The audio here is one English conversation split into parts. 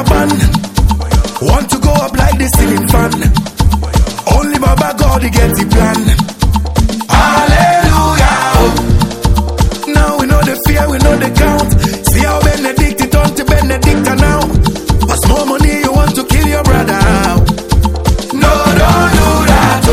a ban. Want to go up like the ceiling fan. Only Baba God, he get the plan. Hallelujah. Now we know the fear, we know the count. See how Benedict it on to Benedicta now. What's more money you want to kill your brother? No, don't do that.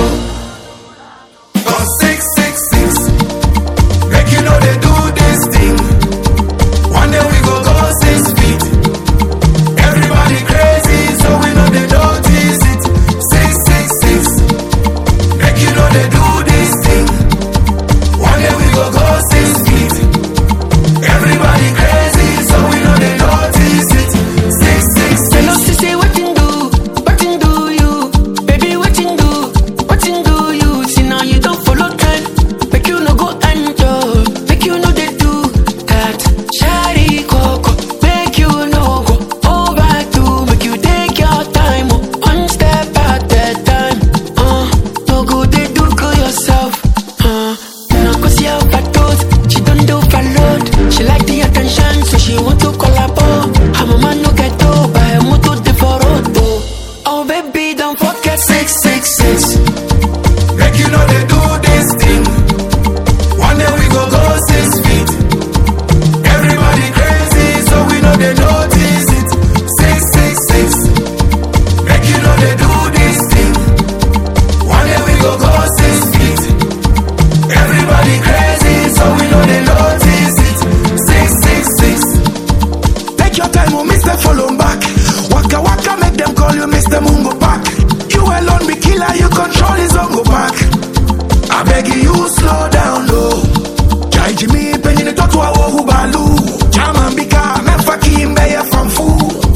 Cause 666 make you know they do this thing. One day we go 6 feet. Everybody crazy, so we know they notice it. 666 make you know they do this thing. One day we go 6 feet. Everybody crazy, so we know they notice it. 666. They know say what you do you, baby what you do you. See now you don't follow trend, make you no go enjoy, make you know they do that. Shari coco, make you no go overdo, make you take your time, one step at a time. No go they do call yourself, no go see how bad toes. She don't do overload, she like the attention, so she want to collabo. Her mama no get to buy a moto de foroto. Oh baby, don't forget 666 make you know they do this thing. One day we go 6 feet. Everybody crazy, so we know they notice it. 666 make you know they do this thing. One day we go 6 feet. Everybody crazy, so we know they notice it. 666. Take your time, oh Mr. Follow back. Waka waka make them call you Mr. Mungo Pack. You alone be killer, you control his own go back. I beg you slow down low. Jai Jimmy penny the totu awo hubalu. Chaman bika mefa kimbe ya famfu.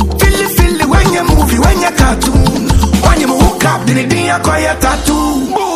Feel it when you movie, when you cartoon. When you hook up, then it be a quiet tattoo.